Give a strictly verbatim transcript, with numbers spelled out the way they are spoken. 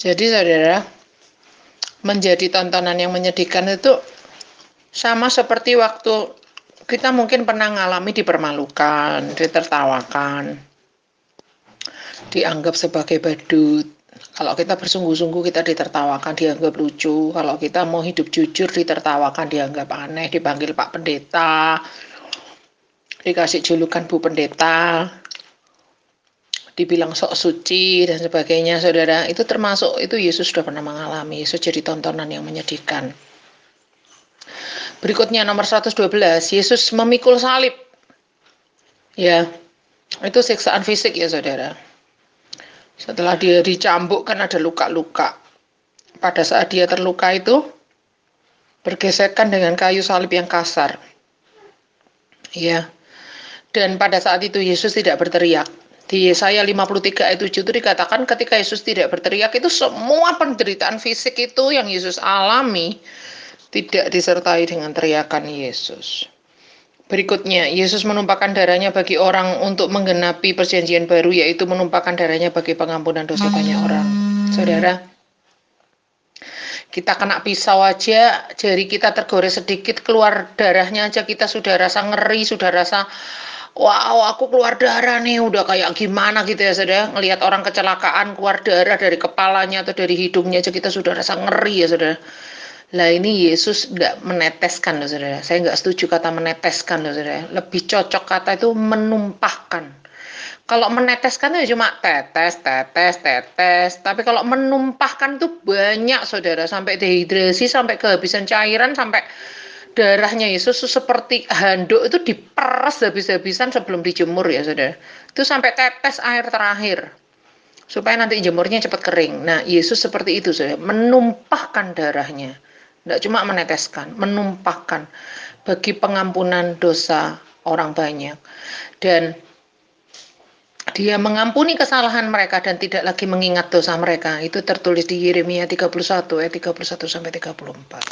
Jadi saudara, menjadi tontonan yang menyedihkan itu sama seperti waktu kita mungkin pernah mengalami dipermalukan, ditertawakan, dianggap sebagai badut. Kalau kita bersungguh-sungguh kita ditertawakan, dianggap lucu. Kalau kita mau hidup jujur ditertawakan, dianggap aneh, dipanggil Pak Pendeta, dikasih julukan Bu Pendeta, dibilang sok suci dan sebagainya. Saudara, itu termasuk, itu Yesus sudah pernah mengalami. Yesus jadi tontonan yang menyedihkan. Berikutnya nomor seratus dua belas, Yesus memikul salib. Ya, itu siksaan fisik ya saudara. Setelah dia dicambuk kan ada luka-luka. Pada saat dia terluka itu bergesekan dengan kayu salib yang kasar. Ya. Dan pada saat itu Yesus tidak berteriak. Di Yesaya lima puluh tiga ayat tujuh itu dikatakan ketika Yesus tidak berteriak itu semua penderitaan fisik itu yang Yesus alami tidak disertai dengan teriakan Yesus. Berikutnya, Yesus menumpahkan darahnya bagi orang untuk menggenapi perjanjian baru, yaitu menumpahkan darahnya bagi pengampunan dosa banyak orang. Saudara, kita kena pisau aja, jari kita tergores sedikit, keluar darahnya aja kita sudah rasa ngeri, sudah rasa, wow, aku keluar darah nih, udah kayak gimana gitu ya saudara. Ngelihat orang kecelakaan, keluar darah dari kepalanya atau dari hidungnya aja kita sudah rasa ngeri ya saudara. Lah ini Yesus nggak meneteskan loh saudara. Saya nggak setuju kata meneteskan loh saudara. Lebih cocok kata itu menumpahkan. Kalau meneteskan itu cuma tetes, tetes, tetes. Tapi kalau menumpahkan itu banyak saudara. Sampai dehidrasi, sampai kehabisan cairan, sampai darahnya Yesus itu seperti handuk itu diperas habis-habisan sebelum dijemur ya saudara. Itu sampai tetes air terakhir. Supaya nanti jemurnya cepat kering. Nah Yesus seperti itu saudara. Menumpahkan darahnya. Tidak cuma meneteskan, menumpahkan bagi pengampunan dosa orang banyak. Dan dia mengampuni kesalahan mereka dan tidak lagi mengingat dosa mereka. Itu tertulis di Yeremia tiga puluh satu ayat tiga puluh satu sampai tiga puluh empat.